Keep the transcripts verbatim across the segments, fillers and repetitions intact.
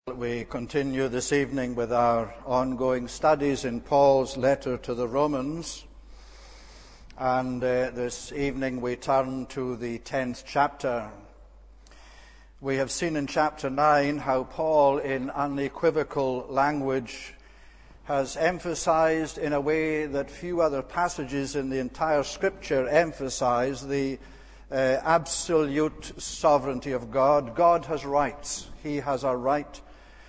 We continue this evening with our ongoing studies in Paul's letter to the Romans, and uh, this evening we turn to the tenth chapter. We have seen in chapter nine how Paul, in unequivocal language, has emphasized in a way that few other passages in the entire Scripture emphasize the uh, absolute sovereignty of God. God has rights. He has a right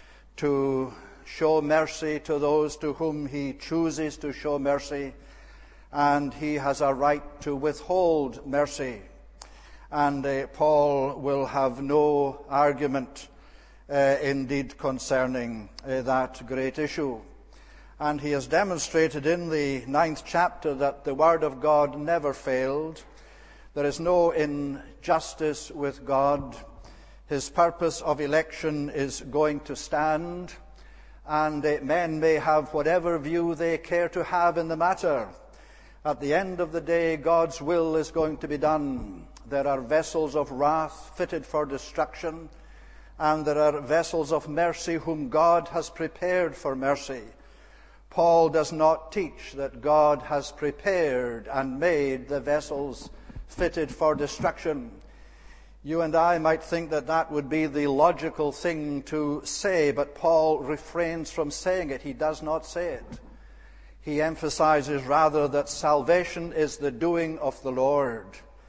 to show mercy to those to whom he chooses to show mercy, and he has a right to withhold mercy. And uh, Paul will have no argument uh, indeed concerning uh, that great issue. And he has demonstrated in the ninth chapter that the Word of God never failed. There is no injustice with God. His purpose of election is going to stand, and uh, men may have whatever view they care to have in the matter. At the end of the day, God's will is going to be done. There are vessels of wrath fitted for destruction, and there are vessels of mercy whom God has prepared for mercy. Paul does not teach that God has prepared and made the vessels fitted for destruction. You and I might think that that would be the logical thing to say, but Paul refrains from saying it. He does not say it. He emphasizes rather that salvation is the doing of the Lord.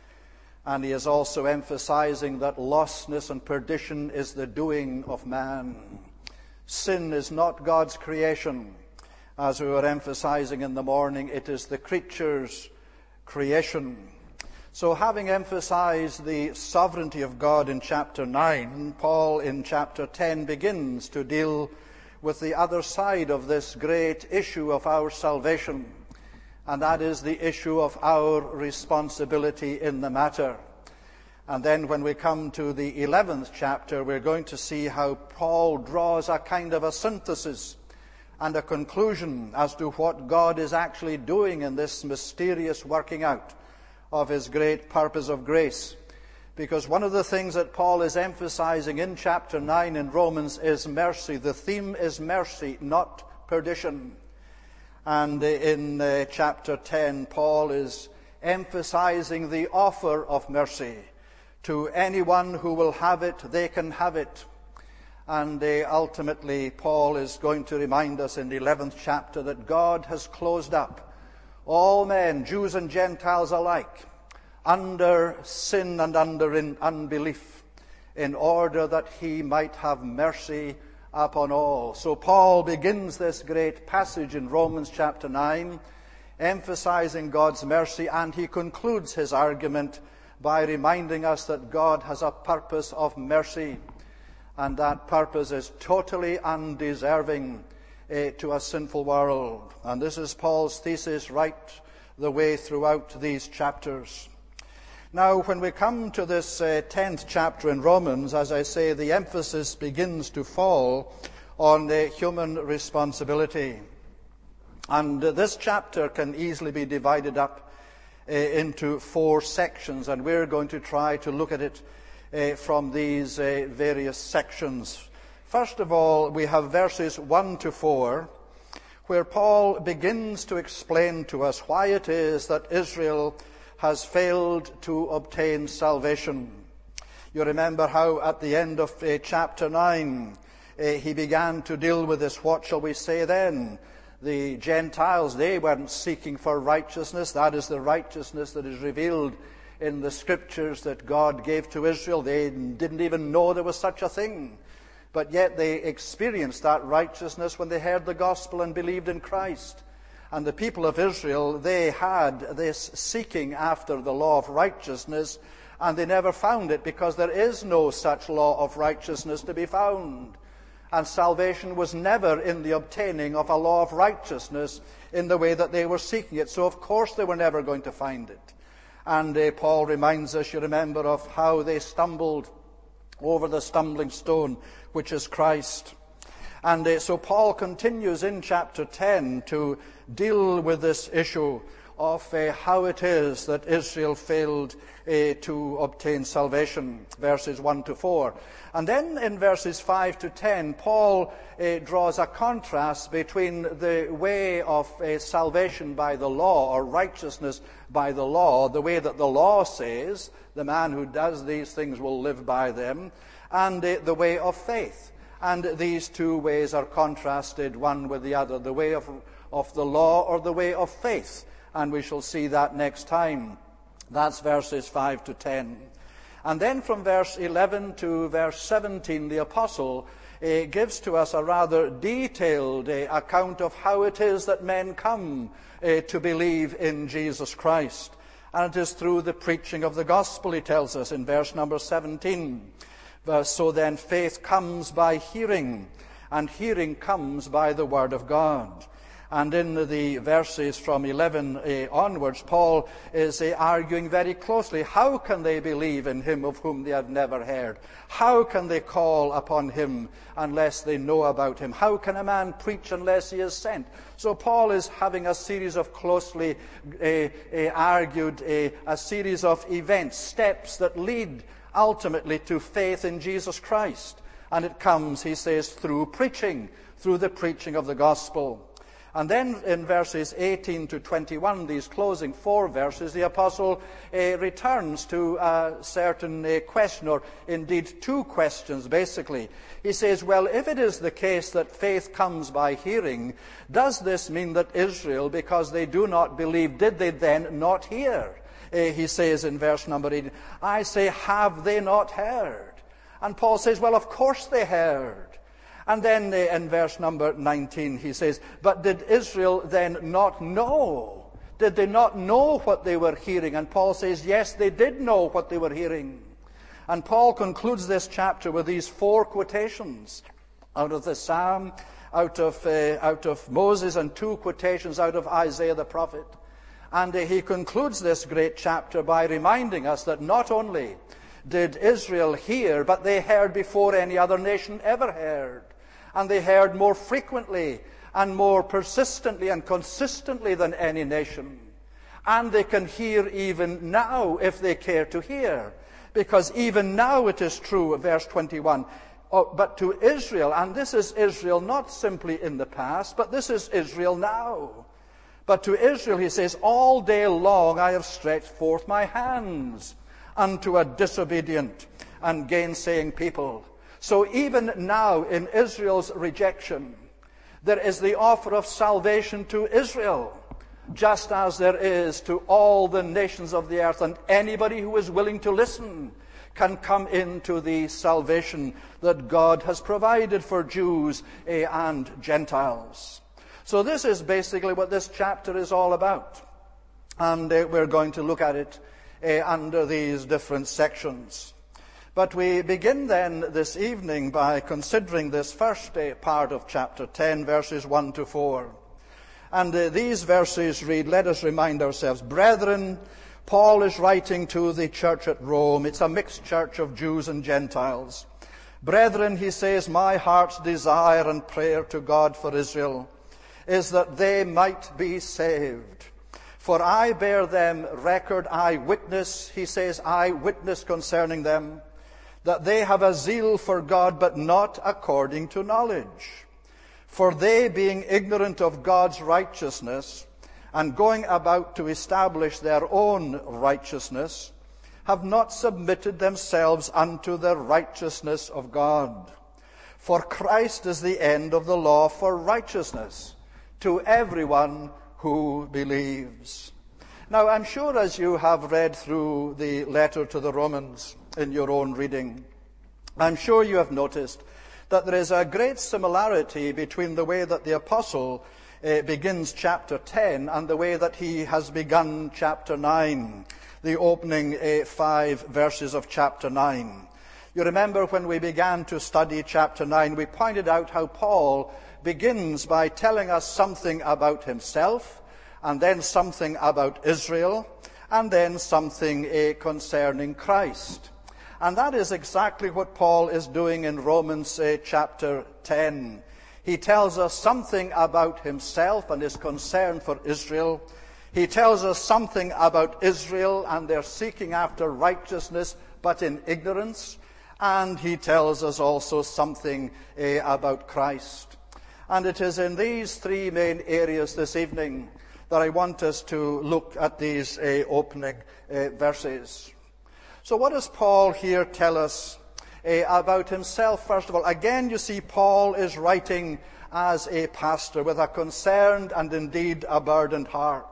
And he is also emphasizing that lostness and perdition is the doing of man. Sin is not God's creation. As we were emphasizing in the morning, it is the creature's creation. So having emphasized the sovereignty of God in chapter nine, Paul in chapter ten begins to deal with the other side of this great issue of our salvation, and that is the issue of our responsibility in the matter. And then when we come to the eleventh chapter, we're going to see how Paul draws a kind of a synthesis and a conclusion as to what God is actually doing in this mysterious working out of his great purpose of grace. Because one of the things that Paul is emphasizing in chapter nine in Romans is mercy. The theme is mercy, not perdition. And in uh, chapter ten, Paul is emphasizing the offer of mercy. To anyone who will have it, they can have it. And uh, ultimately, Paul is going to remind us in the eleventh chapter that God has closed up all men, Jews and Gentiles alike, under sin and under in unbelief, in order that he might have mercy upon all. So Paul begins this great passage in Romans chapter nine, emphasizing God's mercy, and he concludes his argument by reminding us that God has a purpose of mercy, and that purpose is totally undeserving uh, to a sinful world. And this is Paul's thesis right the way throughout these chapters. Now, when we come to this uh, tenth chapter in Romans, as I say, the emphasis begins to fall on the human responsibility. And uh, this chapter can easily be divided up uh, into four sections, and we're going to try to look at it uh, from these uh, various sections. First of all, we have verses one to four, where Paul begins to explain to us why it is that Israel has failed to obtain salvation. You remember how at the end of uh, chapter nine, uh, he began to deal with this, what shall we say then? The Gentiles, they weren't seeking for righteousness. That is the righteousness that is revealed in the Scriptures that God gave to Israel. They didn't even know there was such a thing. But yet they experienced that righteousness when they heard the gospel and believed in Christ. And the people of Israel, they had this seeking after the law of righteousness, and they never found it because there is no such law of righteousness to be found. And salvation was never in the obtaining of a law of righteousness in the way that they were seeking it. So of course they were never going to find it. And uh, Paul reminds us, you remember, of how they stumbled over the stumbling stone, which is Christ. And uh, so Paul continues in chapter ten to deal with this issue of uh, how it is that Israel failed uh, to obtain salvation, verses one to four. And then in verses five to ten, Paul uh, draws a contrast between the way of uh, salvation by the law, or righteousness by the law, the way that the law says, the man who does these things will live by them, and uh, the way of faith. And these two ways are contrasted one with the other, the way of, of the law or the way of faith. And we shall see that next time. That's verses five to ten. And then from verse eleven to verse seventeen, the apostle uh, gives to us a rather detailed uh, account of how it is that men come uh, to believe in Jesus Christ. And it is through the preaching of the gospel, he tells us in verse number seventeen. So then faith comes by hearing, and hearing comes by the word of God. And in the verses from eleven uh, onwards, Paul is uh, arguing very closely, how can they believe in him of whom they have never heard? How can they call upon him unless they know about him? How can a man preach unless he is sent? So Paul is having a series of closely uh, uh, argued, uh, a series of events, steps that lead ultimately to faith in Jesus Christ. And it comes, he says, through preaching, through the preaching of the gospel. And then in verses eighteen to twenty-one, these closing four verses, the apostle uh, returns to a certain uh, question, or indeed two questions basically. He says, well, if it is the case that faith comes by hearing, does this mean that Israel, because they do not believe, did they then not hear? Uh, he says in verse number eight, I say, have they not heard? And Paul says, well, of course they heard. And then uh, in verse number nineteen, he says, but did Israel then not know? Did they not know what they were hearing? And Paul says, yes, they did know what they were hearing. And Paul concludes this chapter with these four quotations out of the Psalm, out of, uh, out of Moses, and two quotations out of Isaiah the prophet. And uh, he concludes this great chapter by reminding us that not only did Israel hear, but they heard before any other nation ever heard. And they heard more frequently and more persistently and consistently than any nation. And they can hear even now if they care to hear. Because even now it is true, verse twenty-one, oh, but to Israel, and this is Israel not simply in the past, but this is Israel now. But to Israel, he says, all day long I have stretched forth my hands unto a disobedient and gainsaying people. So even now in Israel's rejection, there is the offer of salvation to Israel, just as there is to all the nations of the earth. And anybody who is willing to listen can come into the salvation that God has provided for Jews and Gentiles. So this is basically what this chapter is all about. And uh, we're going to look at it uh, under these different sections. But we begin then this evening by considering this first uh, part of chapter ten, verses one to four. And uh, these verses read, let us remind ourselves, brethren, Paul is writing to the church at Rome. It's a mixed church of Jews and Gentiles. Brethren, he says, my heart's desire and prayer to God for Israel is that they might be saved. For I bear them record, I witness, he says, I witness concerning them, that they have a zeal for God, but not according to knowledge. For they, being ignorant of God's righteousness, and going about to establish their own righteousness, have not submitted themselves unto the righteousness of God. For Christ is the end of the law for righteousness to everyone who believes. Now, I'm sure as you have read through the letter to the Romans in your own reading, I'm sure you have noticed that there is a great similarity between the way that the apostle uh, begins chapter ten and the way that he has begun chapter nine, the opening uh, five verses of chapter nine. You remember when we began to study chapter nine, we pointed out how Paul begins by telling us something about himself, and then something about Israel, and then something uh, concerning Christ. And that is exactly what Paul is doing in Romans uh, chapter ten. He tells us something about himself and his concern for Israel. He tells us something about Israel and their seeking after righteousness, but in ignorance. And he tells us also something uh, about Christ. And it is in these three main areas this evening that I want us to look at these uh, opening uh, verses. So what does Paul here tell us uh, about himself? First of all, again, you see, Paul is writing as a pastor with a concerned and indeed a burdened heart.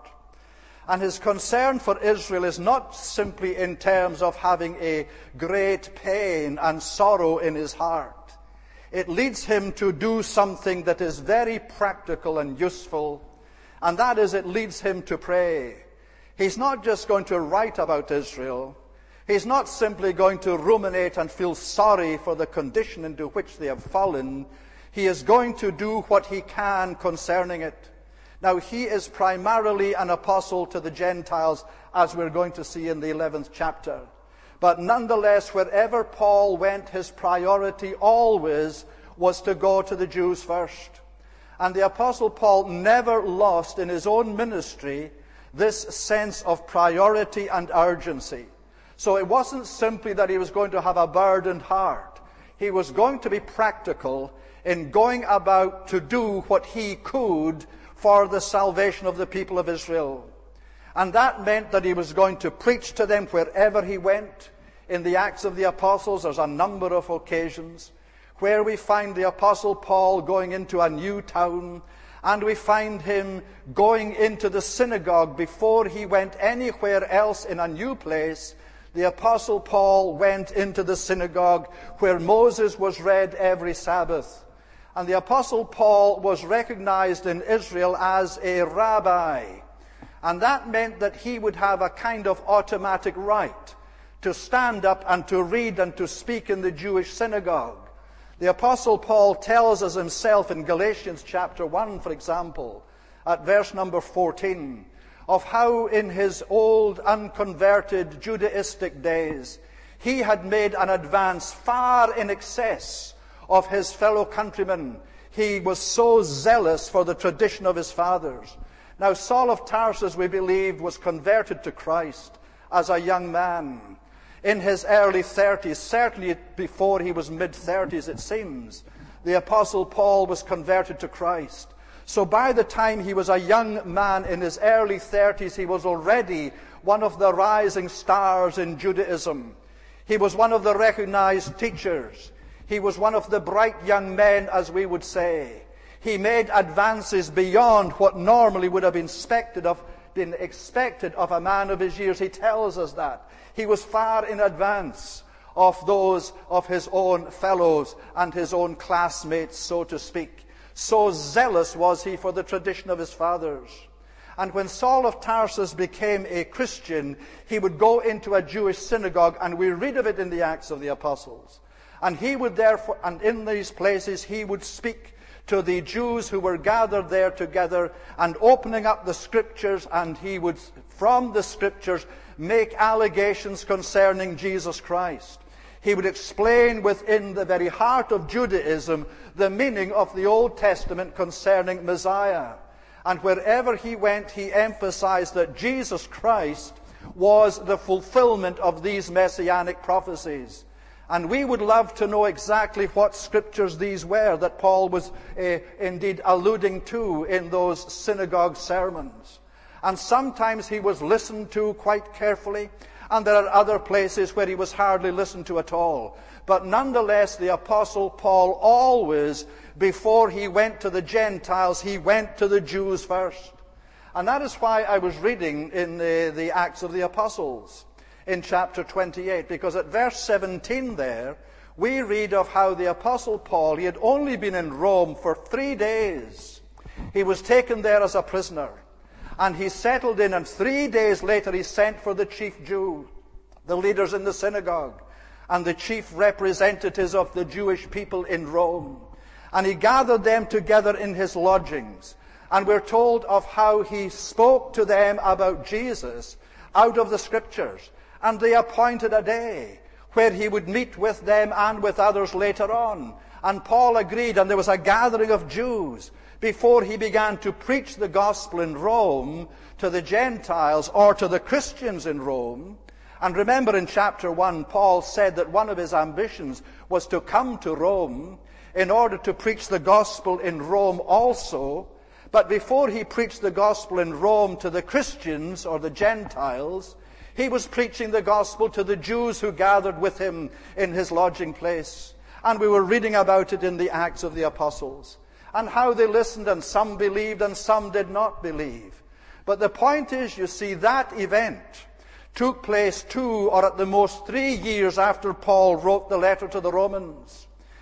And his concern for Israel is not simply in terms of having a great pain and sorrow in his heart. It leads him to do something that is very practical and useful, and that is, it leads him to pray. He's not just going to write about Israel. He's not simply going to ruminate and feel sorry for the condition into which they have fallen. He is going to do what he can concerning it. Now, he is primarily an apostle to the Gentiles, as we're going to see in the eleventh chapter. But nonetheless, wherever Paul went, his priority always was to go to the Jews first. And the Apostle Paul never lost in his own ministry this sense of priority and urgency. So it wasn't simply that he was going to have a burdened heart. He was going to be practical in going about to do what he could for the salvation of the people of Israel. And that meant that he was going to preach to them wherever he went. In the Acts of the Apostles, there's a number of occasions where we find the Apostle Paul going into a new town, and we find him going into the synagogue before he went anywhere else in a new place. The Apostle Paul went into the synagogue where Moses was read every Sabbath. And the Apostle Paul was recognized in Israel as a rabbi. And that meant that he would have a kind of automatic right to stand up and to read and to speak in the Jewish synagogue. The Apostle Paul tells us himself in Galatians chapter one, for example, at verse number fourteen, of how in his old unconverted Judaistic days he had made an advance far in excess of his fellow countrymen. He was so zealous for the tradition of his fathers. Now, Saul of Tarsus, we believe, was converted to Christ as a young man in his early thirties, certainly before he was mid-thirties, it seems. The Apostle Paul was converted to Christ. So by the time he was a young man in his early thirties, he was already one of the rising stars in Judaism. He was one of the recognized teachers. He was one of the bright young men, as we would say. He made advances beyond what normally would have been expected of, been expected of a man of his years. He tells us that. He was far in advance of those of his own fellows and his own classmates, so to speak. So zealous was he for the tradition of his fathers. And when Saul of Tarsus became a Christian, he would go into a Jewish synagogue, and we read of it in the Acts of the Apostles. And he would therefore, and in these places, he would speak to the Jews who were gathered there together, and opening up the Scriptures, and he would, from the Scriptures, make allegations concerning Jesus Christ. He would explain within the very heart of Judaism the meaning of the Old Testament concerning Messiah. And wherever he went, he emphasized that Jesus Christ was the fulfillment of these messianic prophecies. And we would love to know exactly what scriptures these were that Paul was uh, indeed alluding to in those synagogue sermons. And sometimes he was listened to quite carefully, and there are other places where he was hardly listened to at all. But nonetheless, the Apostle Paul always, before he went to the Gentiles, he went to the Jews first. And that is why I was reading in the, the Acts of the Apostles in chapter twenty-eight, because at verse seventeen there, we read of how the Apostle Paul, he had only been in Rome for three days. He was taken there as a prisoner, and he settled in, and three days later he sent for the chief Jew, the leaders in the synagogue, and the chief representatives of the Jewish people in Rome. And he gathered them together in his lodgings. And we're told of how he spoke to them about Jesus out of the Scriptures. And they appointed a day where he would meet with them and with others later on. And Paul agreed, and there was a gathering of Jews before he began to preach the gospel in Rome to the Gentiles or to the Christians in Rome. And remember in chapter one, Paul said that one of his ambitions was to come to Rome in order to preach the gospel in Rome also. But before he preached the gospel in Rome to the Christians or the Gentiles, he was preaching the gospel to the Jews who gathered with him in his lodging place. And we were reading about it in the Acts of the Apostles, and how they listened, and some believed and some did not believe. But the point is, you see, that event took place two or at the most three years after Paul wrote the letter to the Romans.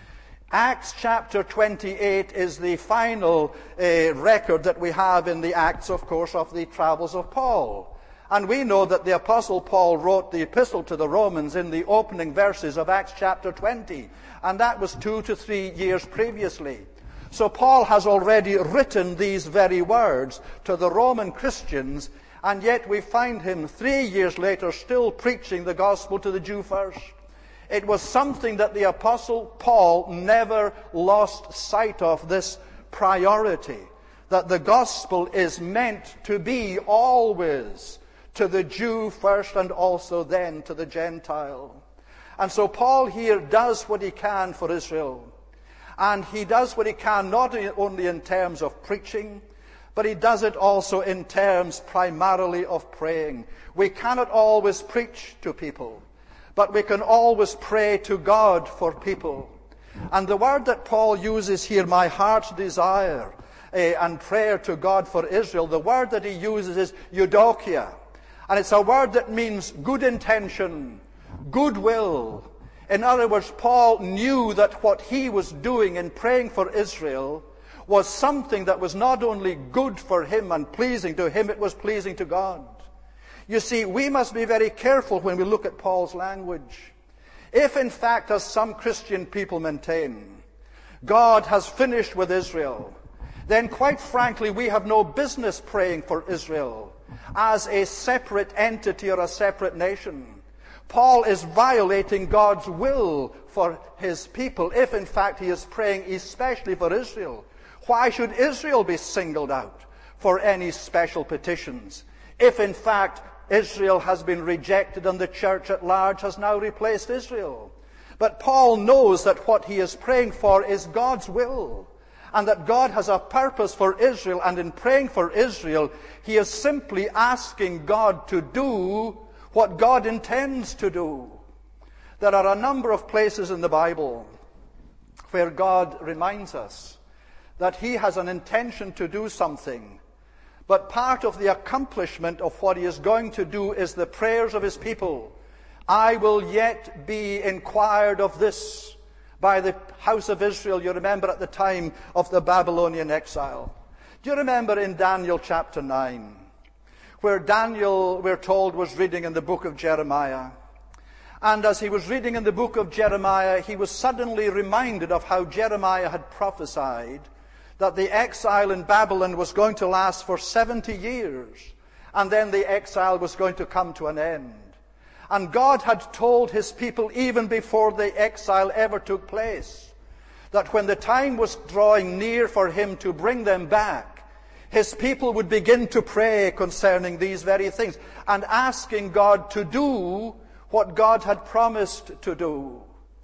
Acts chapter twenty-eight is the final uh, record that we have in the Acts, of course, of the travels of Paul. And we know that the Apostle Paul wrote the epistle to the Romans in the opening verses of Acts chapter twenty. And that was two to three years previously. So Paul has already written these very words to the Roman Christians, and yet we find him three years later still preaching the gospel to the Jew first. It was something that the Apostle Paul never lost sight of, this priority, that the gospel is meant to be always to the Jew first and also then to the Gentile. And so Paul here does what he can for Israel. And he does what he can not only in terms of preaching, but he does it also in terms primarily of praying. We cannot always preach to people, but we can always pray to God for people. And the word that Paul uses here, my heart's desire, uh, and prayer to God for Israel, the word that he uses is eudokia. And it's a word that means good intention, goodwill. In other words, Paul knew that what he was doing in praying for Israel was something that was not only good for him and pleasing to him, it was pleasing to God. You see, we must be very careful when we look at Paul's language. If in fact, as some Christian people maintain, God has finished with Israel, then quite frankly we have no business praying for Israel as a separate entity or a separate nation. Paul is violating God's will for his people if in fact he is praying especially for Israel. Why should Israel be singled out for any special petitions if in fact Israel has been rejected and the church at large has now replaced Israel? But Paul knows that what he is praying for is God's will, and that God has a purpose for Israel, and in praying for Israel, he is simply asking God to do what God intends to do. There are a number of places in the Bible where God reminds us that he has an intention to do something, but part of the accomplishment of what he is going to do is the prayers of his people. I will yet be inquired of this by the house of Israel, you remember at the time of the Babylonian exile. Do you remember in Daniel chapter nine, where Daniel, we're told, was reading in the book of Jeremiah? And as he was reading in the book of Jeremiah, he was suddenly reminded of how Jeremiah had prophesied that the exile in Babylon was going to last for seventy years, and then the exile was going to come to an end. And God had told his people even before the exile ever took place, that when the time was drawing near for him to bring them back, his people would begin to pray concerning these very things and asking God to do what God had promised to do.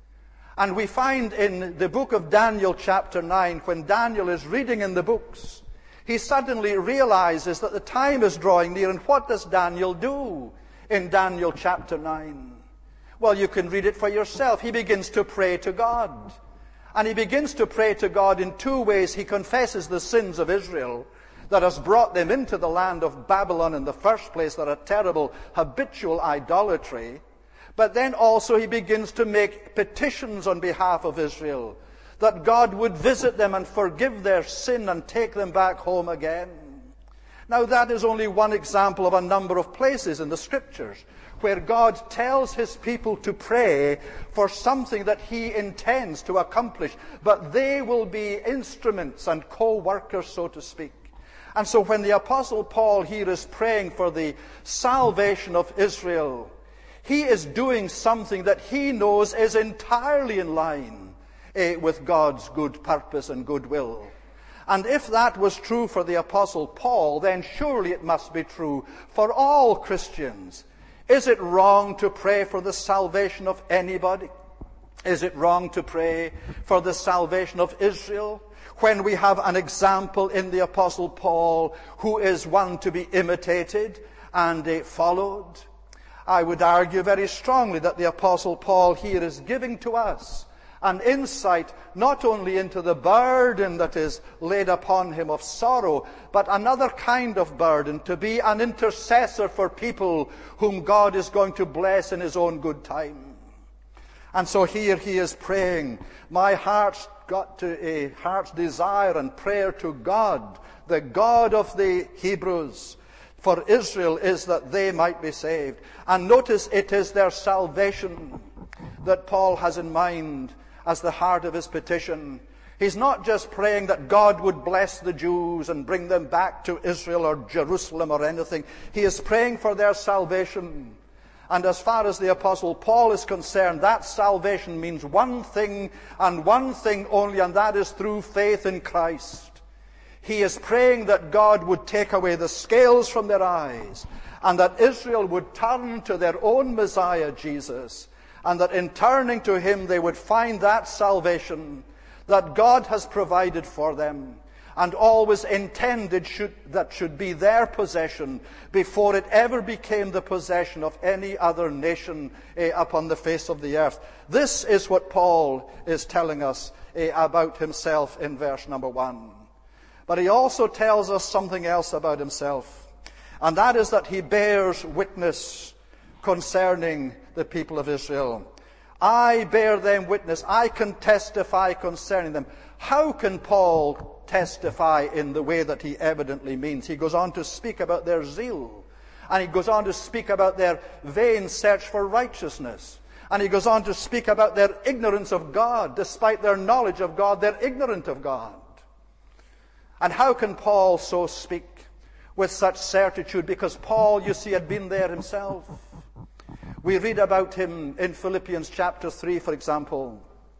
And we find in the book of Daniel chapter nine, when Daniel is reading in the books, he suddenly realizes that the time is drawing near. And what does Daniel do in Daniel chapter nine? Well, you can read it for yourself. He begins to pray to God. And he begins to pray to God in two ways. He confesses the sins of Israel that has brought them into the land of Babylon in the first place, that a terrible habitual idolatry. But then also he begins to make petitions on behalf of Israel, that God would visit them and forgive their sin and take them back home again. Now that is only one example of a number of places in the Scriptures where God tells his people to pray for something that he intends to accomplish, but they will be instruments and co-workers, so to speak. And so when the Apostle Paul here is praying for the salvation of Israel, he is doing something that he knows is entirely in line, eh, with God's good purpose and goodwill. And if that was true for the Apostle Paul, then surely it must be true for all Christians. Is it wrong to pray for the salvation of anybody? Is it wrong to pray for the salvation of Israel when we have an example in the Apostle Paul who is one to be imitated and uh, followed? I would argue very strongly that the Apostle Paul here is giving to us an insight not only into the burden that is laid upon him of sorrow, but another kind of burden, to be an intercessor for people whom God is going to bless in his own good time. And so here he is praying, my heart's got to a heart's desire and prayer to God, the God of the Hebrews, for Israel, is that they might be saved. And notice it is their salvation that Paul has in mind as the heart of his petition. He's not just praying that God would bless the Jews and bring them back to Israel or Jerusalem or anything. He is praying for their salvation. And as far as the Apostle Paul is concerned, that salvation means one thing and one thing only, and that is through faith in Christ. He is praying that God would take away the scales from their eyes, and that Israel would turn to their own Messiah, Jesus, and that in turning to him they would find that salvation that God has provided for them and always intended should, that should be their possession before it ever became the possession of any other nation eh, upon the face of the earth. This is what Paul is telling us eh, about himself in verse number one. But he also tells us something else about himself, and that is that he bears witness concerning the people of Israel. I bear them witness. I can testify concerning them. How can Paul testify in the way that he evidently means? He goes on to speak about their zeal. And he goes on to speak about their vain search for righteousness. And he goes on to speak about their ignorance of God. Despite their knowledge of God, they're ignorant of God. And how can Paul so speak with such certitude? Because Paul, you see, had been there himself. We read about him in Philippians chapter three, for example,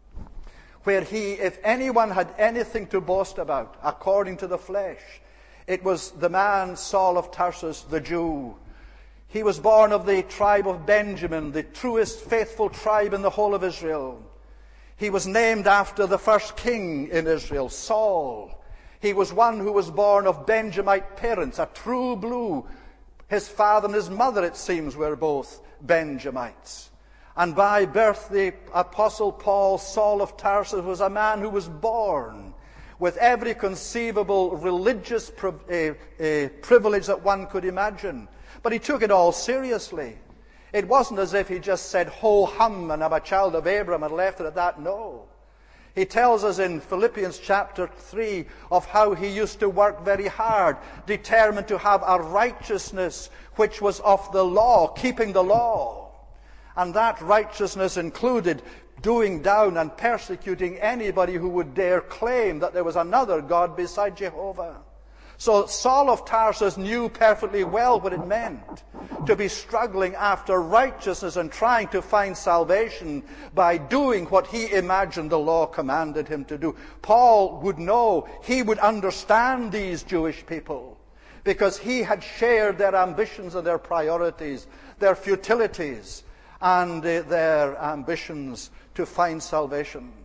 where he, if anyone had anything to boast about, according to the flesh, it was the man Saul of Tarsus, the Jew. He was born of the tribe of Benjamin, the truest faithful tribe in the whole of Israel. He was named after the first king in Israel, Saul. He was one who was born of Benjamite parents, a true blue. His father and his mother, it seems, were both Benjamites. And by birth, the Apostle Paul, Saul of Tarsus, was a man who was born with every conceivable religious pri- uh, uh, privilege that one could imagine. But he took it all seriously. It wasn't as if he just said, ho hum, and I'm a child of Abraham, and left it at that. No. He tells us in Philippians chapter three of how he used to work very hard, determined to have a righteousness which was of the law, keeping the law. And that righteousness included doing down and persecuting anybody who would dare claim that there was another God beside Jehovah. So Saul of Tarsus knew perfectly well what it meant to be struggling after righteousness and trying to find salvation by doing what he imagined the law commanded him to do. Paul would know, he would understand these Jewish people because he had shared their ambitions and their priorities, their futilities, and uh, their ambitions to find salvation.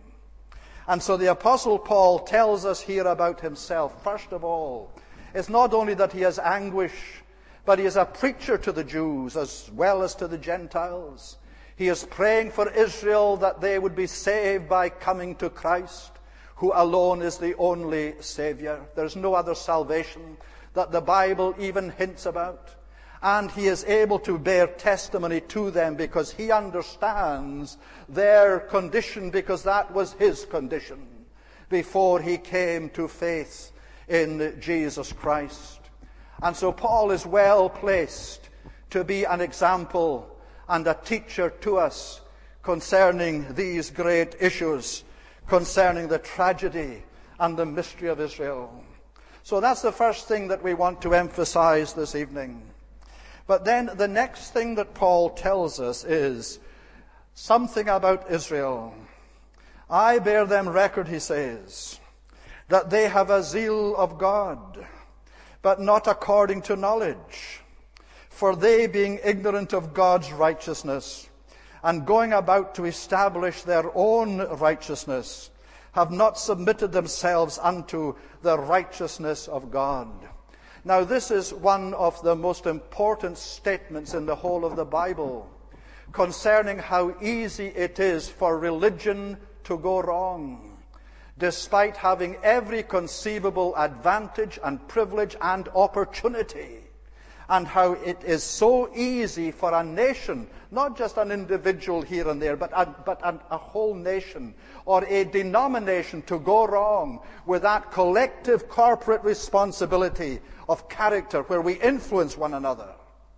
And so the Apostle Paul tells us here about himself. First of all, it's not only that he has anguish, but he is a preacher to the Jews as well as to the Gentiles. He is praying for Israel that they would be saved by coming to Christ, who alone is the only Savior. There's no other salvation that the Bible even hints about. And he is able to bear testimony to them because he understands their condition, because that was his condition before he came to faith in Jesus Christ. And so Paul is well placed to be an example and a teacher to us concerning these great issues, concerning the tragedy and the mystery of Israel. So that's the first thing that we want to emphasize this evening. But then the next thing that Paul tells us is something about Israel. I bear them record, he says, that they have a zeal of God, but not according to knowledge. For they, being ignorant of God's righteousness, and going about to establish their own righteousness, have not submitted themselves unto the righteousness of God. Now, this is one of the most important statements in the whole of the Bible concerning how easy it is for religion to go wrong, despite having every conceivable advantage and privilege and opportunity, and how it is so easy for a nation, not just an individual here and there, but a, but a, a whole nation or a denomination to go wrong with that collective corporate responsibility of character where we influence one another.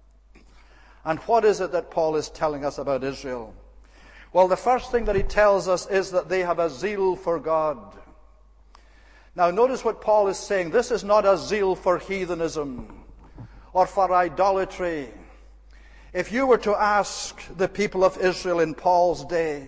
And what is it that Paul is telling us about Israel? Well, the first thing that he tells us is that they have a zeal for God. Now, notice what Paul is saying. This is not a zeal for heathenism or for idolatry. If you were to ask the people of Israel in Paul's day,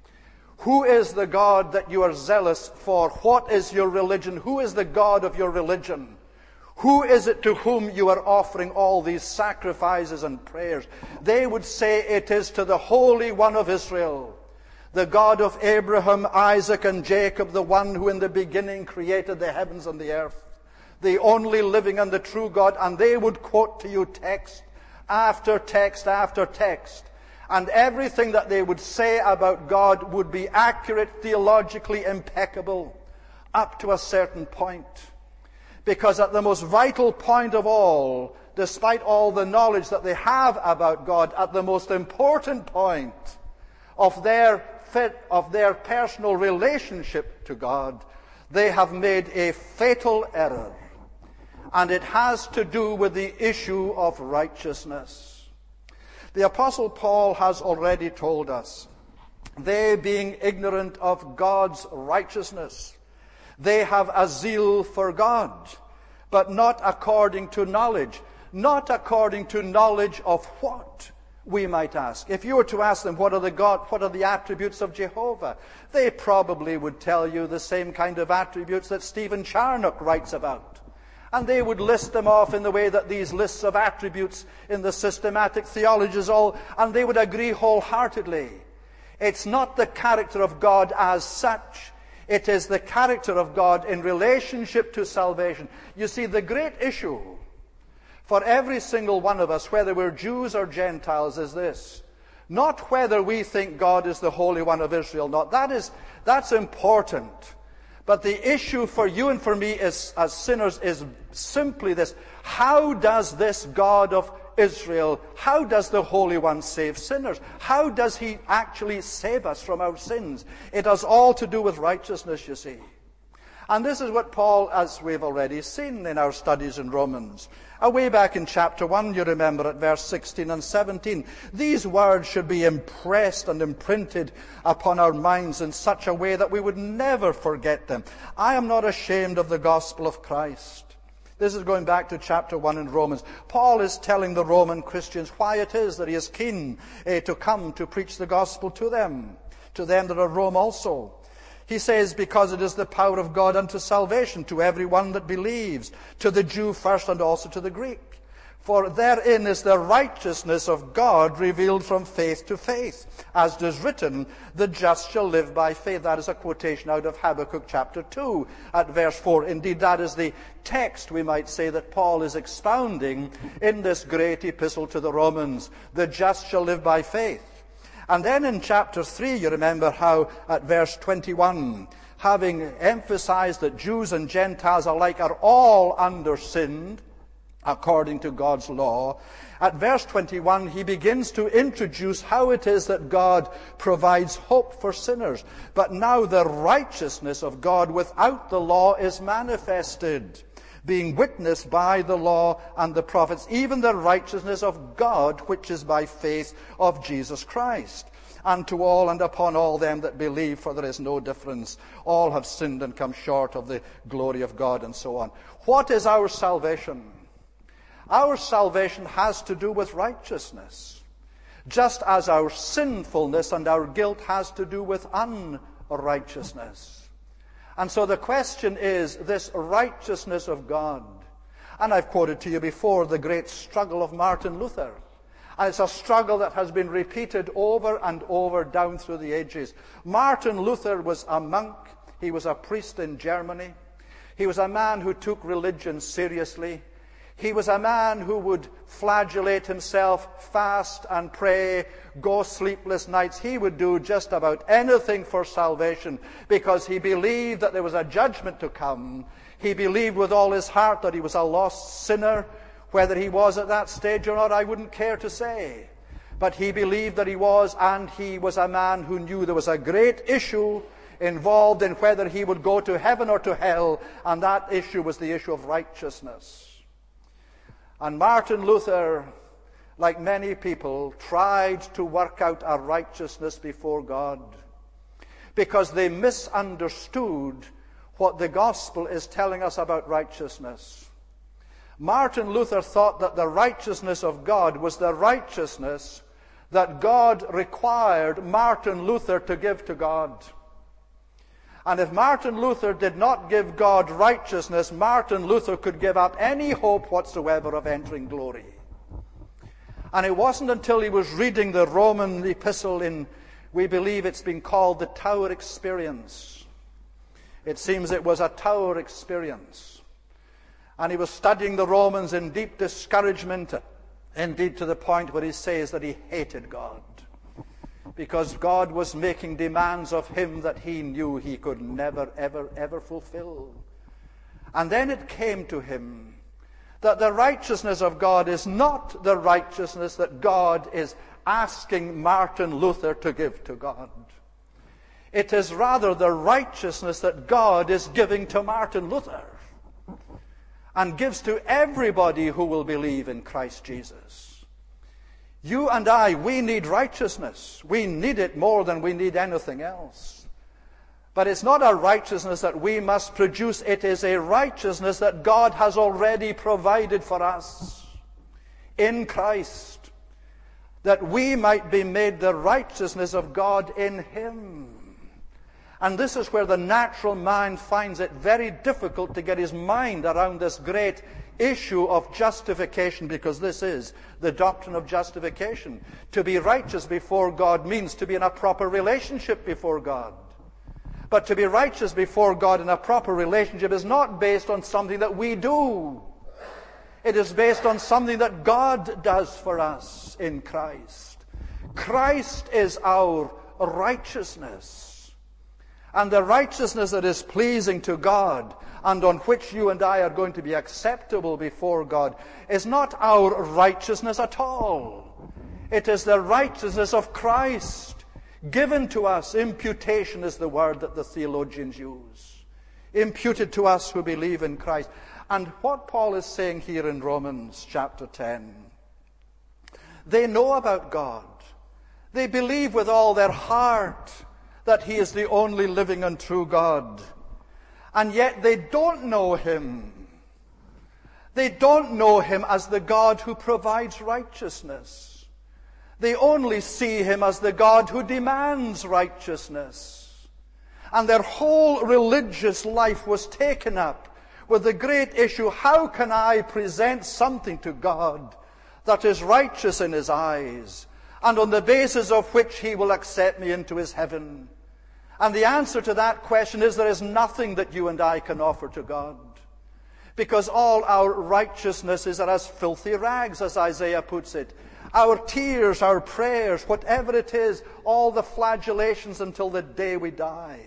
who is the God that you are zealous for? What is your religion? Who is the God of your religion? Who is it to whom you are offering all these sacrifices and prayers? They would say it is to the Holy One of Israel, the God of Abraham, Isaac, and Jacob, the one who in the beginning created the heavens and the earth, the only living and the true God. And they would quote to you text after text after text. And everything that they would say about God would be accurate, theologically impeccable, up to a certain point. Because at the most vital point of all, despite all the knowledge that they have about God, at the most important point of their fit, of their personal relationship to God, they have made a fatal error. And it has to do with the issue of righteousness. The Apostle Paul has already told us, they being ignorant of God's righteousness, they have a zeal for God, but not according to knowledge. Not according to knowledge of what, we might ask. If you were to ask them, what are the God, what are the attributes of Jehovah? They probably would tell you the same kind of attributes that Stephen Charnock writes about. And they would list them off in the way that these lists of attributes in the systematic theologies all, and they would agree wholeheartedly. It's not the character of God as such. It is the character of God in relationship to salvation. You see, the great issue for every single one of us, whether we're Jews or Gentiles, is this. Not whether we think God is the Holy One of Israel or not. That is, that's important. But the issue for you and for me is, as sinners is simply this. How does this God of Israel, how does the Holy One save sinners? How does he actually save us from our sins? It has all to do with righteousness, you see. And this is what Paul, as we've already seen in our studies in Romans, away back in chapter one, you remember at verse sixteen and seventeen, these words should be impressed and imprinted upon our minds in such a way that we would never forget them. I am not ashamed of the gospel of Christ. This is going back to chapter one in Romans. Paul is telling the Roman Christians why it is that he is keen eh, to come to preach the gospel to them, to them that are Rome also. He says, because it is the power of God unto salvation to everyone that believes, to the Jew first and also to the Greek. For therein is the righteousness of God revealed from faith to faith. As it is written, the just shall live by faith. That is a quotation out of Habakkuk chapter two at verse four. Indeed, that is the text, we might say, that Paul is expounding in this great epistle to the Romans. The just shall live by faith. And then in chapter three, you remember how at verse twenty-one, having emphasized that Jews and Gentiles alike are all under sin, according to God's law, at verse twenty-one he begins to introduce how it is that God provides hope for sinners. But now the righteousness of God without the law is manifested, being witnessed by the law and the prophets, even the righteousness of God, which is by faith of Jesus Christ, unto all and upon all them that believe, for there is no difference. All have sinned and come short of the glory of God, and so on. What is our salvation? Our salvation has to do with righteousness, just as our sinfulness and our guilt has to do with righteousness. And so the question is this righteousness of God. And I've quoted to you before the great struggle of Martin Luther. And it's a struggle that has been repeated over and over down through the ages. Martin Luther was a monk. He was a priest in Germany. He was a man who took religion seriously. He was a man who would flagellate himself, fast and pray, go sleepless nights. He would do just about anything for salvation because he believed that there was a judgment to come. He believed with all his heart that he was a lost sinner. Whether he was at that stage or not, I wouldn't care to say. But he believed that he was, and he was a man who knew there was a great issue involved in whether he would go to heaven or to hell, and that issue was the issue of righteousness. And Martin Luther, like many people, tried to work out a righteousness before God because they misunderstood what the gospel is telling us about righteousness. Martin Luther thought that the righteousness of God was the righteousness that God required Martin Luther to give to God. And if Martin Luther did not give God righteousness, Martin Luther could give up any hope whatsoever of entering glory. And it wasn't until he was reading the Roman epistle in, we believe it's been called the Tower Experience. It seems it was a Tower Experience. And he was studying the Romans in deep discouragement, indeed to the point where he says that he hated God, because God was making demands of him that he knew he could never, ever, ever fulfill. And then it came to him that the righteousness of God is not the righteousness that God is asking Martin Luther to give to God. It is rather the righteousness that God is giving to Martin Luther and gives to everybody who will believe in Christ Jesus. You and I, we need righteousness. We need it more than we need anything else. But it's not a righteousness that we must produce. It is a righteousness that God has already provided for us in Christ, that we might be made the righteousness of God in Him. And this is where the natural mind finds it very difficult to get his mind around this great issue of justification, because this is the doctrine of justification. To be righteous before God means to be in a proper relationship before God. But to be righteous before God in a proper relationship is not based on something that we do. It is based on something that God does for us in Christ. Christ is our righteousness. And the righteousness that is pleasing to God and on which you and I are going to be acceptable before God is not our righteousness at all. It is the righteousness of Christ given to us. Imputation is the word that the theologians use. Imputed to us who believe in Christ. And what Paul is saying here in Romans chapter ten, they know about God. They believe with all their heart that He is the only living and true God. And yet they don't know Him. They don't know Him as the God who provides righteousness. They only see Him as the God who demands righteousness. And their whole religious life was taken up with the great issue, how can I present something to God that is righteous in His eyes, and on the basis of which He will accept me into His heaven? And the answer to that question is there is nothing that you and I can offer to God, because all our righteousnesses are as filthy rags, as Isaiah puts it. Our tears, our prayers, whatever it is, all the flagellations until the day we die.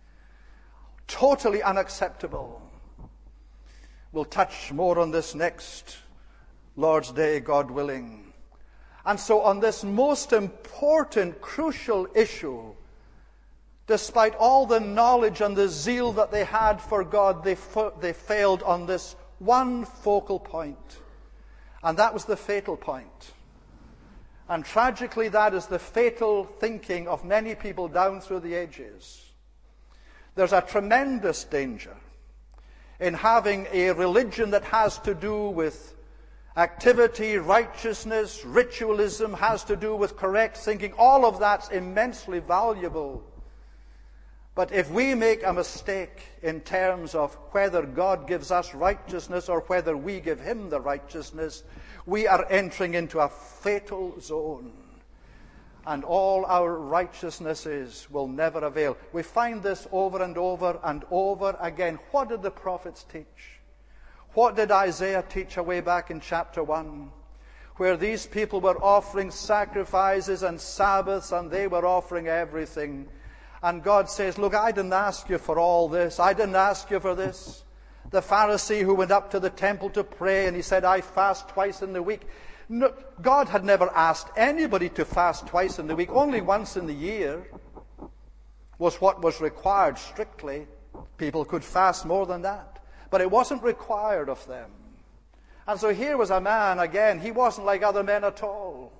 Totally unacceptable. We'll touch more on this next Lord's Day, God willing. And so on this most important, crucial issue, despite all the knowledge and the zeal that they had for God, they, fa- they failed on this one focal point. And that was the fatal point. And tragically, that is the fatal thinking of many people down through the ages. There's a tremendous danger in having a religion that has to do with activity, righteousness, ritualism, has to do with correct thinking. All of that's immensely valuable. But if we make a mistake in terms of whether God gives us righteousness or whether we give him the righteousness, we are entering into a fatal zone. And all our righteousnesses will never avail. We find this over and over and over again. What did the prophets teach? What did Isaiah teach away back in chapter one? Where these people were offering sacrifices and Sabbaths, and they were offering everything. And God says, look, I didn't ask you for all this. I didn't ask you for this. The Pharisee who went up to the temple to pray, and he said, I fast twice in the week. No, God had never asked anybody to fast twice in the week. Only once in the year was what was required strictly. People could fast more than that. But it wasn't required of them. And so here was a man, again, he wasn't like other men at all.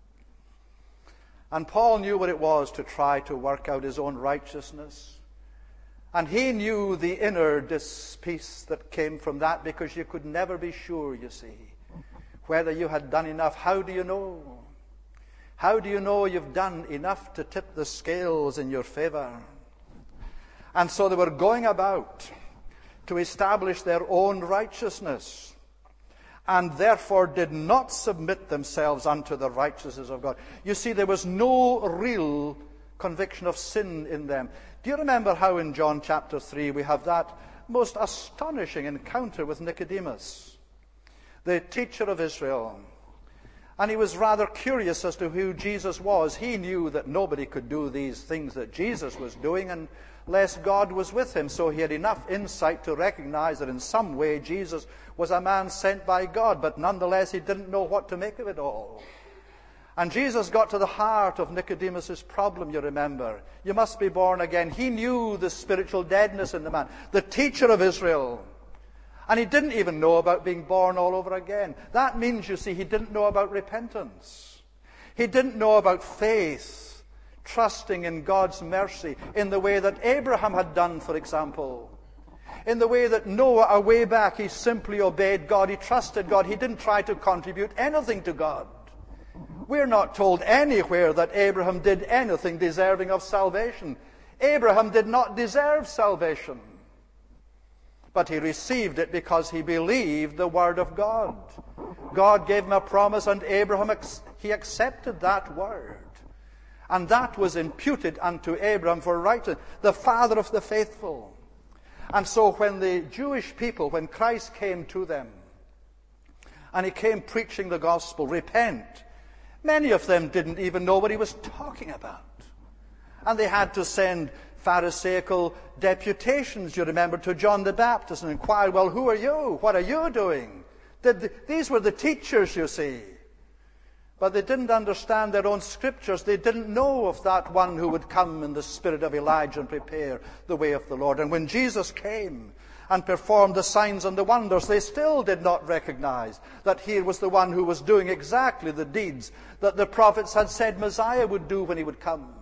And Paul knew what it was to try to work out his own righteousness. And he knew the inner peace that came from that, because you could never be sure, you see, whether you had done enough. How do you know? How do you know you've done enough to tip the scales in your favor? And so they were going about to establish their own righteousness, and therefore did not submit themselves unto the righteousness of God. You see, there was no real conviction of sin in them. Do you remember how in John chapter three we have that most astonishing encounter with Nicodemus, the teacher of Israel? And he was rather curious as to who Jesus was. He knew that nobody could do these things that Jesus was doing unless God was with him. So he had enough insight to recognize that in some way Jesus was a man sent by God. But nonetheless, he didn't know what to make of it all. And Jesus got to the heart of Nicodemus's problem, you remember. You must be born again. He knew the spiritual deadness in the man, the teacher of Israel. And he didn't even know about being born all over again. That means, you see, he didn't know about repentance. He didn't know about faith, trusting in God's mercy in the way that Abraham had done, for example. In the way that Noah, a way back, he simply obeyed God. He trusted God. He didn't try to contribute anything to God. We're not told anywhere that Abraham did anything deserving of salvation. Abraham did not deserve salvation. But he received it because he believed the word of God. God gave him a promise, and Abraham, he accepted that word. And that was imputed unto Abraham for righteousness, the father of the faithful. And so when the Jewish people, when Christ came to them, and he came preaching the gospel, repent, many of them didn't even know what he was talking about. And they had to send Pharisaical deputations, you remember, to John the Baptist and inquire, well, who are you? What are you doing? Did the, these were the teachers, you see. But they didn't understand their own scriptures. They didn't know of that one who would come in the spirit of Elijah and prepare the way of the Lord. And when Jesus came and performed the signs and the wonders, they still did not recognize that he was the one who was doing exactly the deeds that the prophets had said Messiah would do when he would come.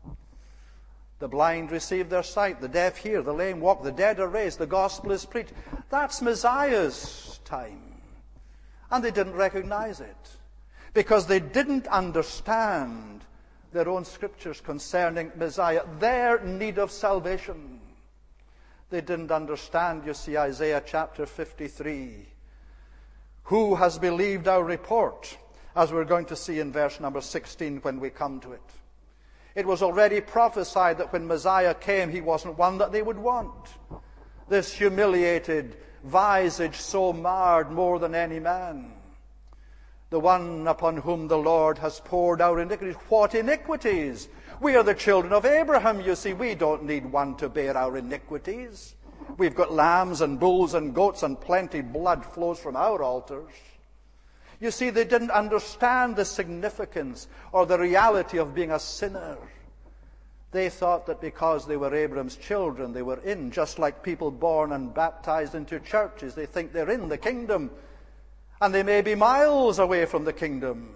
The blind receive their sight, the deaf hear, the lame walk, the dead are raised, the gospel is preached. That's Messiah's time. And they didn't recognize it because they didn't understand their own scriptures concerning Messiah, their need of salvation. They didn't understand, you see, Isaiah chapter fifty-three. Who has believed our report? As we're going to see in verse number sixteen when we come to it. It was already prophesied that when Messiah came, he wasn't one that they would want. This humiliated visage so marred more than any man. The one upon whom the Lord has poured out iniquities. What iniquities? We are the children of Abraham, you see. We don't need one to bear our iniquities. We've got lambs and bulls and goats, and plenty blood flows from our altars. You see, they didn't understand the significance or the reality of being a sinner. They thought that because they were Abraham's children, they were in, just like people born and baptized into churches. They think they're in the kingdom, and they may be miles away from the kingdom.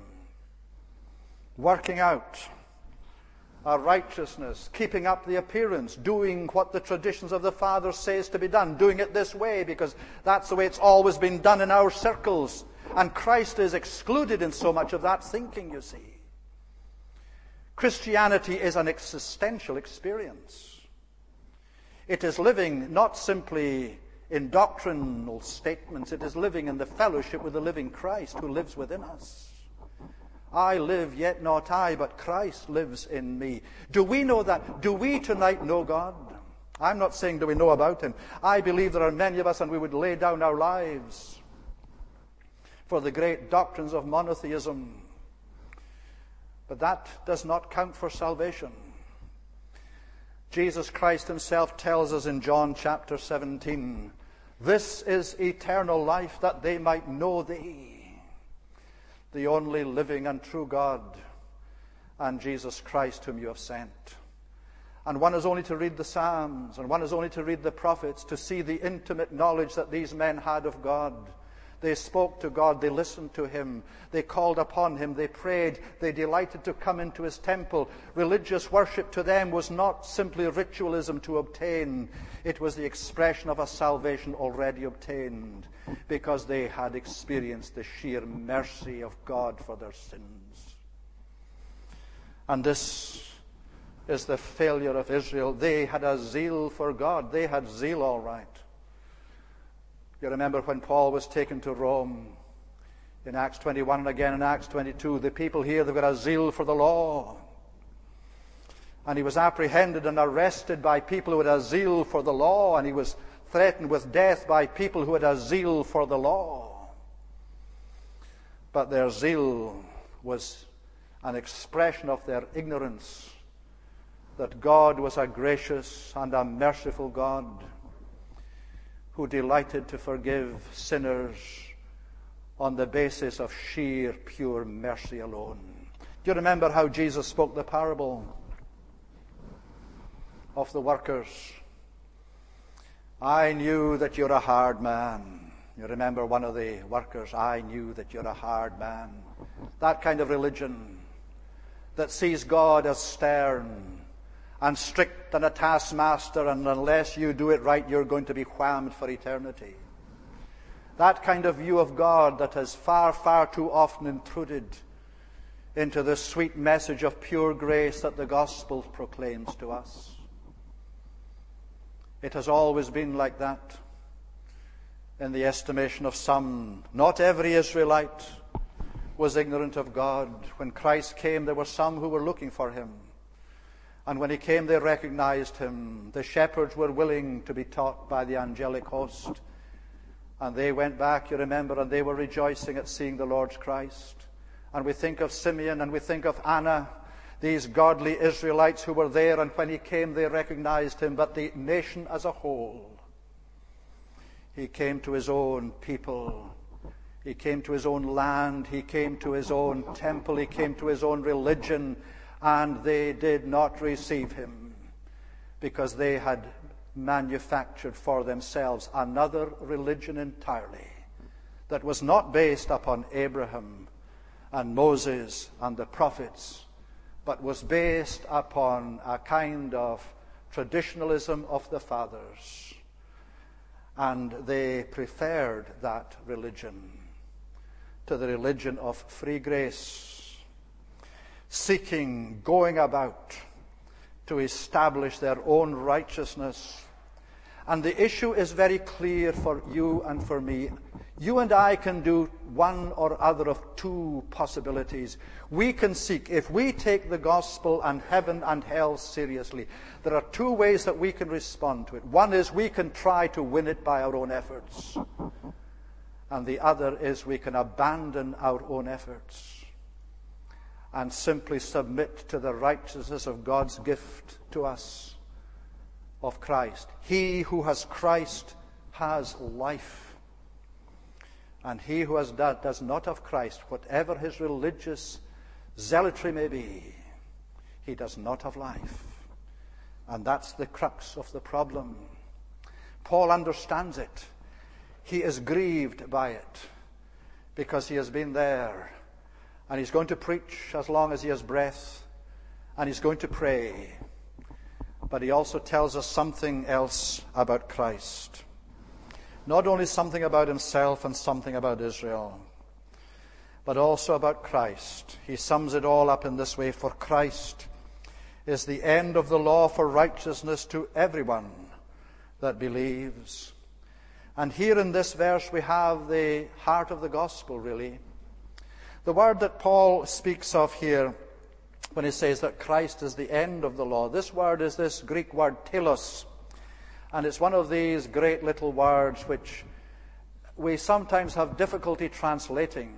Working out our righteousness, keeping up the appearance, doing what the traditions of the fathers says to be done, doing it this way because that's the way it's always been done in our circles. And Christ is excluded in so much of that thinking, you see. Christianity is an existential experience. It is living not simply in doctrinal statements. It is living in the fellowship with the living Christ who lives within us. I live, yet not I, but Christ lives in me. Do we know that? Do we tonight know God? I'm not saying do we know about him. I believe there are many of us, and we would lay down our lives for the great doctrines of monotheism. But that does not count for salvation. Jesus Christ himself tells us in John chapter seventeen, this is eternal life, that they might know thee, the only living and true God, and Jesus Christ whom you have sent. And one is only to read the Psalms, and one is only to read the prophets, to see the intimate knowledge that these men had of God. They spoke to God, they listened to him, they called upon him, they prayed, they delighted to come into his temple. Religious worship to them was not simply ritualism to obtain. It was the expression of a salvation already obtained, because they had experienced the sheer mercy of God for their sins. And this is the failure of Israel. They had a zeal for God. They had zeal all right. You remember when Paul was taken to Rome in Acts twenty-one and again in Acts twenty-two, the people here, they've got a zeal for the law. And he was apprehended and arrested by people who had a zeal for the law, and he was threatened with death by people who had a zeal for the law. But their zeal was an expression of their ignorance that God was a gracious and a merciful God who delighted to forgive sinners on the basis of sheer, pure mercy alone. Do you remember how Jesus spoke the parable of the workers? I knew that you're a hard man. You remember one of the workers, I knew that you're a hard man. That kind of religion that sees God as stern and strict and a taskmaster, and unless you do it right, you're going to be whammed for eternity. That kind of view of God that has far, far too often intruded into the sweet message of pure grace that the gospel proclaims to us. It has always been like that in the estimation of some. Not every Israelite was ignorant of God. When Christ came, there were some who were looking for him. And when he came, they recognized him. The shepherds were willing to be taught by the angelic host. And they went back, you remember, and they were rejoicing at seeing the Lord's Christ. And we think of Simeon and we think of Anna, these godly Israelites who were there, and when he came, they recognized him. But the nation as a whole, he came to his own people. He came to his own land. He came to his own temple. He came to his own religion. And they did not receive him, because they had manufactured for themselves another religion entirely that was not based upon Abraham and Moses and the prophets, but was based upon a kind of traditionalism of the fathers. And they preferred that religion to the religion of free grace, seeking, going about to establish their own righteousness. And the issue is very clear for you and for me. You and I can do one or other of two possibilities. We can seek, if we take the gospel and heaven and hell seriously, there are two ways that we can respond to it. One is we can try to win it by our own efforts. And the other is we can abandon our own efforts and simply submit to the righteousness of God's gift to us of Christ. He who has Christ has life. And he who has that does not have Christ, whatever his religious zealotry may be, he does not have life. And that's the crux of the problem. Paul understands it. He is grieved by it because he has been there. And he's going to preach as long as he has breath. And he's going to pray. But he also tells us something else about Christ. Not only something about himself and something about Israel, but also about Christ. He sums it all up in this way: for Christ is the end of the law for righteousness to everyone that believes. And here in this verse we have the heart of the gospel, really. The word that Paul speaks of here when he says that Christ is the end of the law, this word is this Greek word telos. And it's one of these great little words which we sometimes have difficulty translating,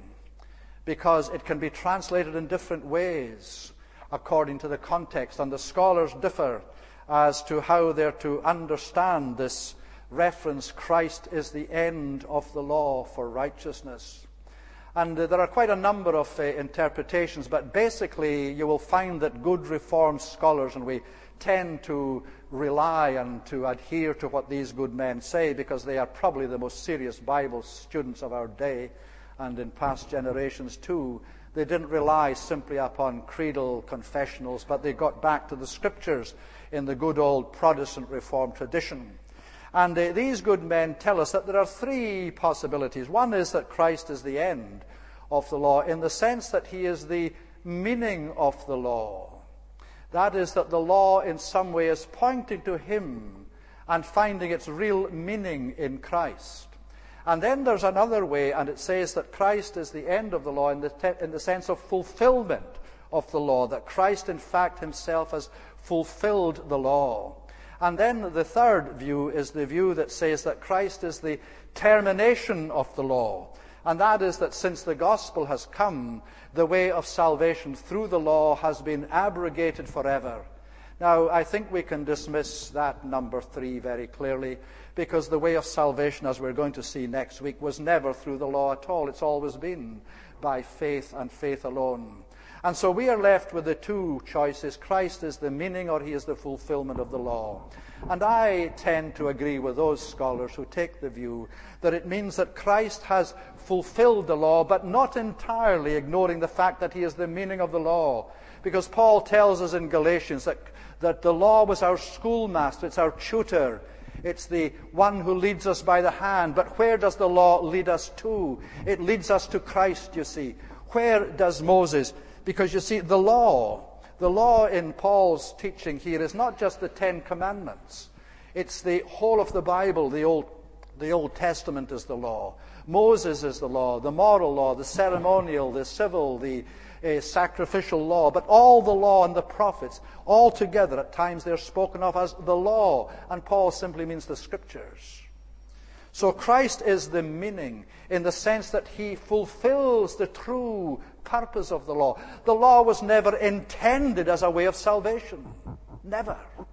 because it can be translated in different ways according to the context, and the scholars differ as to how they're to understand this reference, Christ is the end of the law for righteousness. And uh, there are quite a number of uh, interpretations, but basically you will find that good Reformed scholars, and we tend to rely and to adhere to what these good men say because they are probably the most serious Bible students of our day, and in past generations too. They didn't rely simply upon creedal confessionals, but they got back to the Scriptures in the good old Protestant Reformed tradition. And uh, these good men tell us that there are three possibilities. One is that Christ is the end of the law in the sense that he is the meaning of the law. That is, that the law in some way is pointing to him and finding its real meaning in Christ. And then there's another way, and it says that Christ is the end of the law in the, te- in the sense of fulfillment of the law, that Christ in fact himself has fulfilled the law. And then the third view is the view that says that Christ is the termination of the law. And that is that since the gospel has come, the way of salvation through the law has been abrogated forever. Now, I think we can dismiss that number three very clearly, because the way of salvation, as we're going to see next week, was never through the law at all. It's always been by faith and faith alone. And so we are left with the two choices. Christ is the meaning, or he is the fulfillment of the law. And I tend to agree with those scholars who take the view that it means that Christ has fulfilled the law, but not entirely, ignoring the fact that he is the meaning of the law. Because Paul tells us in Galatians that, that the law was our schoolmaster, it's our tutor, it's the one who leads us by the hand. But where does the law lead us to? It leads us to Christ, you see. Where does Moses? Because you see, the law, the law in Paul's teaching here is not just the Ten Commandments. It's the whole of the Bible. The Old, the Old Testament is the law. Moses is the law, the moral law, the ceremonial, the civil, the uh, sacrificial law. But all the law and the prophets, all together, at times they're spoken of as the law. And Paul simply means the Scriptures. So Christ is the meaning in the sense that he fulfills the true purpose of the law. The law was never intended as a way of salvation. Never.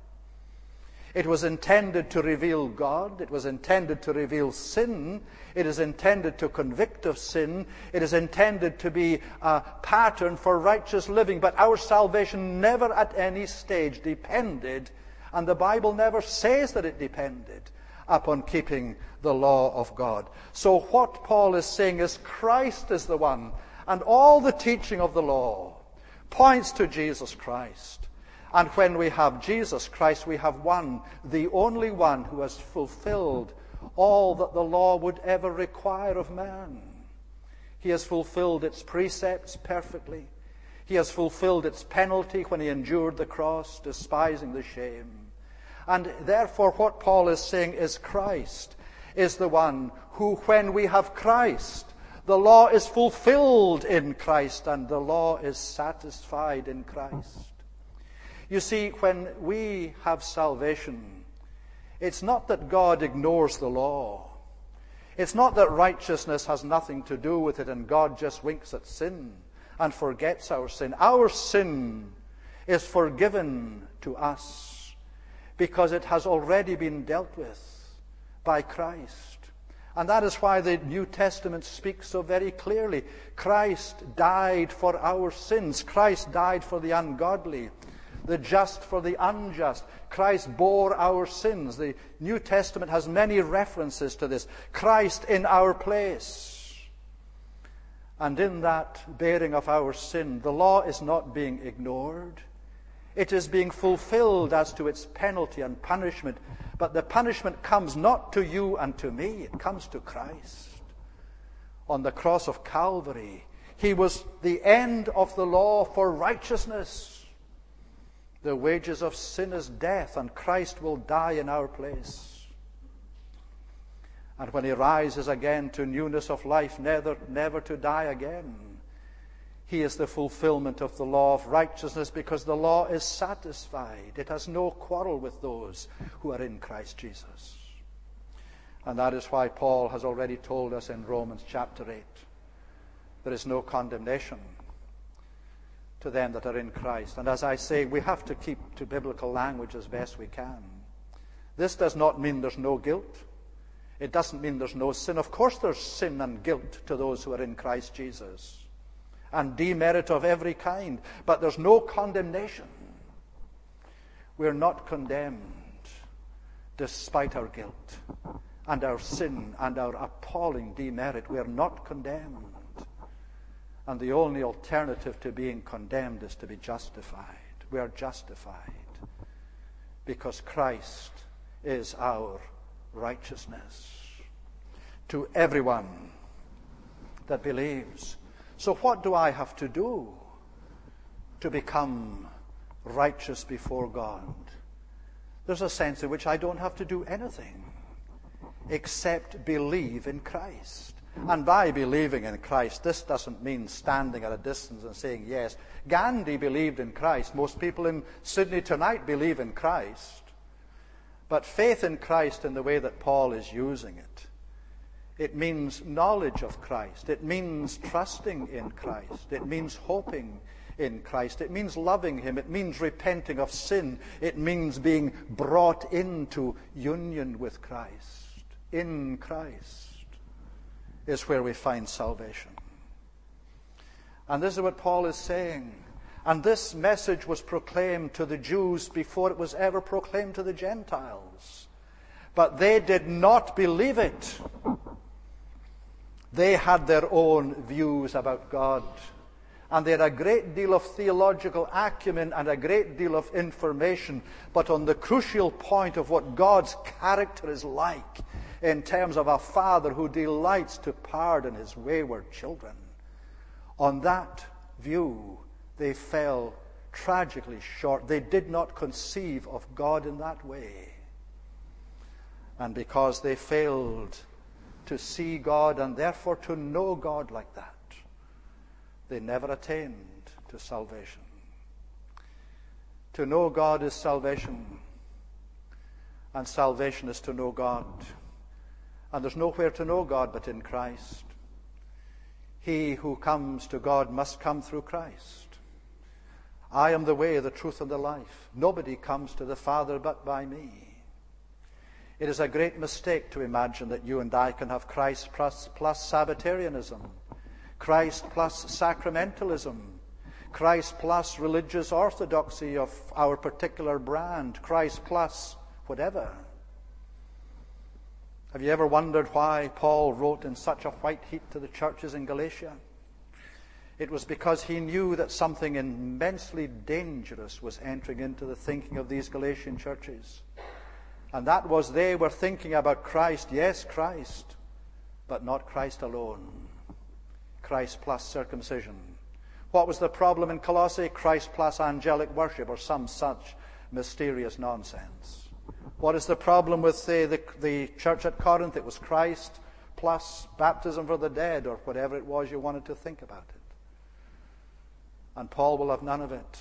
It was intended to reveal God. It was intended to reveal sin. It is intended to convict of sin. It is intended to be a pattern for righteous living. But our salvation never at any stage depended, and the Bible never says that it depended, upon keeping the law of God. So what Paul is saying is Christ is the one, and all the teaching of the law points to Jesus Christ. And when we have Jesus Christ, we have one, the only one who has fulfilled all that the law would ever require of man. He has fulfilled its precepts perfectly. He has fulfilled its penalty when he endured the cross, despising the shame. And therefore what Paul is saying is Christ is the one who, when we have Christ, the law is fulfilled in Christ and the law is satisfied in Christ. You see, when we have salvation, it's not that God ignores the law. It's not that righteousness has nothing to do with it and God just winks at sin and forgets our sin. Our sin is forgiven to us, because it has already been dealt with by Christ. And that is why the New Testament speaks so very clearly. Christ died for our sins. Christ died for the ungodly, the just for the unjust. Christ bore our sins. The New Testament has many references to this. Christ in our place. And in that bearing of our sin, the law is not being ignored. It is being fulfilled as to its penalty and punishment. But the punishment comes not to you and to me. It comes to Christ. On the cross of Calvary, he was the end of the law for righteousness. The wages of sin is death, and Christ will die in our place. And when he rises again to newness of life, never, never to die again, he is the fulfillment of the law of righteousness, because the law is satisfied. It has no quarrel with those who are in Christ Jesus. And that is why Paul has already told us in Romans chapter eight, there is no condemnation to them that are in Christ. And as I say, we have to keep to biblical language as best we can. This does not mean there's no guilt. It doesn't mean there's no sin. Of course there's sin and guilt to those who are in Christ Jesus, and demerit of every kind, but there's no condemnation. We're not condemned despite our guilt and our sin and our appalling demerit. We are not condemned. And the only alternative to being condemned is to be justified. We are justified because Christ is our righteousness to everyone that believes. So what do I have to do to become righteous before God? There's a sense in which I don't have to do anything except believe in Christ. And by believing in Christ, this doesn't mean standing at a distance and saying yes. Gandhi believed in Christ. Most people in Sydney tonight believe in Christ. But faith in Christ in the way that Paul is using it, it means knowledge of Christ. It means trusting in Christ. It means hoping in Christ. It means loving him. It means repenting of sin. It means being brought into union with Christ. In Christ is where we find salvation. And this is what Paul is saying. And this message was proclaimed to the Jews before it was ever proclaimed to the Gentiles. But they did not believe it. They had their own views about God. And they had a great deal of theological acumen and a great deal of information. But on the crucial point of what God's character is like, in terms of a father who delights to pardon his wayward children, on that view, they fell tragically short. They did not conceive of God in that way. And because they failed to see God and therefore to know God like that, they never attained to salvation. To know God is salvation, and salvation is to know God. And there's nowhere to know God but in Christ. He who comes to God must come through Christ. I am the way, the truth, and the life. Nobody comes to the Father but by me. It is a great mistake to imagine that you and I can have Christ plus, plus Sabbatarianism, Christ plus sacramentalism, Christ plus religious orthodoxy of our particular brand, Christ plus whatever. Have you ever wondered why Paul wrote in such a white heat to the churches in Galatia? It was because he knew that something immensely dangerous was entering into the thinking of these Galatian churches. And that was they were thinking about Christ, yes, Christ, but not Christ alone. Christ plus circumcision. What was the problem in Colossae? Christ plus angelic worship, or some such mysterious nonsense. What is the problem with say, the, the church at Corinth? It was Christ plus baptism for the dead, or whatever it was you wanted to think about it. And Paul will have none of it.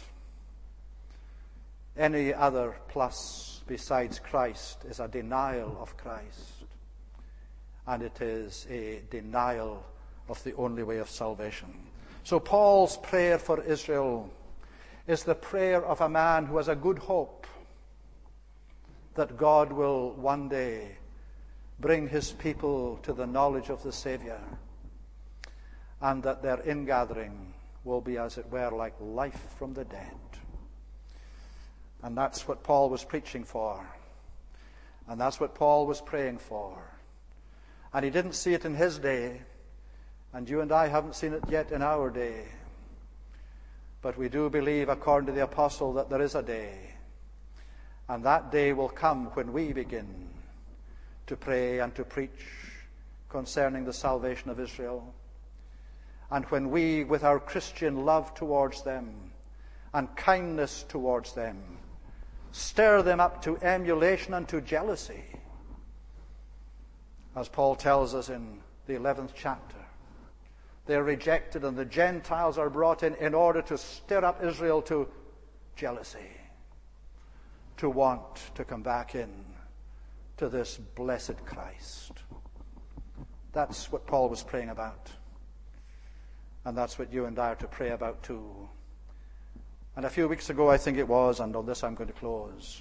Any other plus besides Christ is a denial of Christ. And it is a denial of the only way of salvation. So Paul's prayer for Israel is the prayer of a man who has a good hope that God will one day bring his people to the knowledge of the Savior, and that their ingathering will be, as it were, like life from the dead. And that's what Paul was preaching for. And that's what Paul was praying for. And he didn't see it in his day, and you and I haven't seen it yet in our day. But we do believe, according to the apostle, that there is a day. And that day will come when we begin to pray and to preach concerning the salvation of Israel. And when we, with our Christian love towards them and kindness towards them, stir them up to emulation and to jealousy, As Paul tells us in the eleventh chapter, they're rejected and the Gentiles are brought in in order to stir up Israel to jealousy, to want to come back in to this blessed Christ. That's what Paul was praying about. And that's what you and I are to pray about too. And a few weeks ago, I think it was, and on this I'm going to close.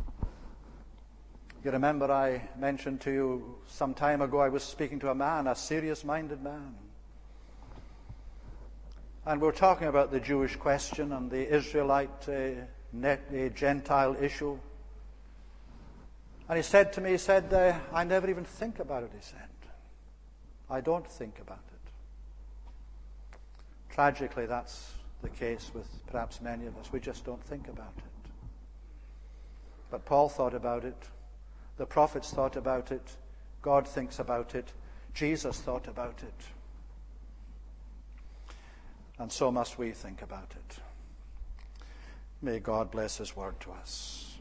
You remember I mentioned to you some time ago I was speaking to a man, a serious-minded man. And we were talking about the Jewish question and the Israelite uh, net, uh, Gentile issue. And he said to me, he said, uh, I never even think about it, he said. I don't think about it. Tragically, that's the case with perhaps many of us. We just don't think about it. But Paul thought about it. The prophets thought about it. God thinks about it. Jesus thought about it. And so must we think about it. May God bless his word to us.